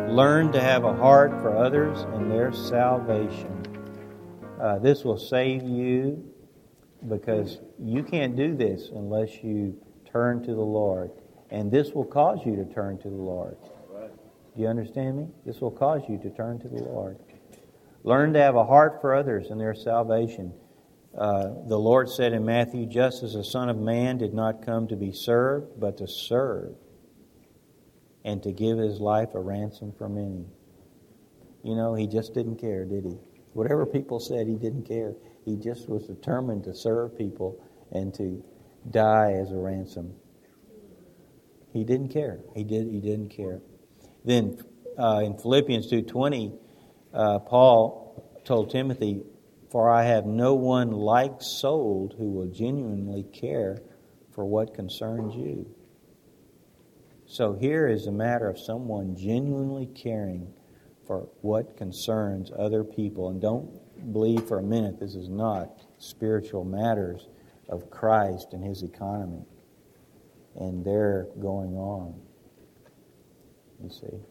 Learn to have a heart for others and their salvation. This will save you, because you can't do this unless you turn to the Lord. And this will cause you to turn to the Lord. Do you understand me? This will cause you to turn to the Lord. Learn to have a heart for others and their salvation. The Lord said in Matthew, just as the Son of Man did not come to be served, but to serve, and to give His life a ransom for many. You know, He just didn't care, did He? Whatever people said, He didn't care. He just was determined to serve people and to die as a ransom. He didn't care. He didn't care. Then in Philippians 2:20, Paul told Timothy, "For I have no one like-souled who will genuinely care for what concerns you." So here is a matter of someone genuinely caring for what concerns other people. And don't believe for a minute this is not spiritual matters of Christ and His economy. And they're going on. You see.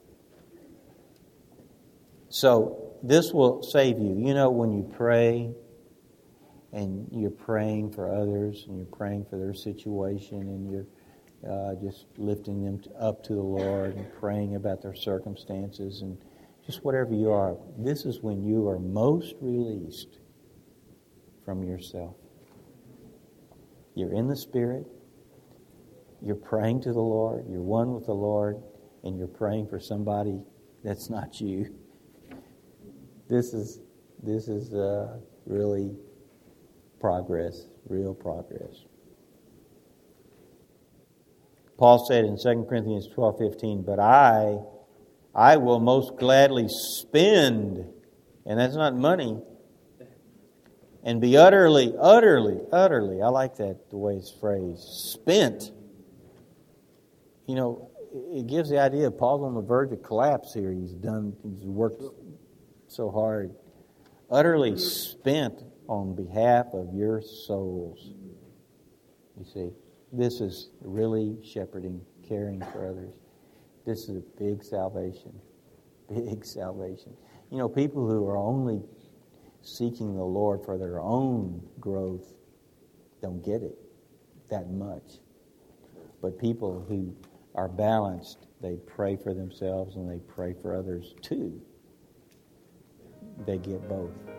So this will save you. You know, when you pray and you're praying for others and you're praying for their situation and you're just lifting them up to the Lord and praying about their circumstances and just whatever you are, this is when you are most released from yourself. You're in the Spirit, you're praying to the Lord, you're one with the Lord, and you're praying for somebody that's not you. This is really progress, real progress. Paul said in 2 Corinthians 12:15, "But I will most gladly spend," and that's not money, "and be utterly, I like that, the way it's phrased, spent." You know, it gives the idea Paul's on the verge of collapse here. He's worked so hard. Utterly spent on behalf of your souls. You see, this is really shepherding, caring for others. This is a big salvation. Big salvation. You know, people who are only seeking the Lord for their own growth don't get it that much. But people who are balanced, they pray for themselves and they pray for others too. They get both.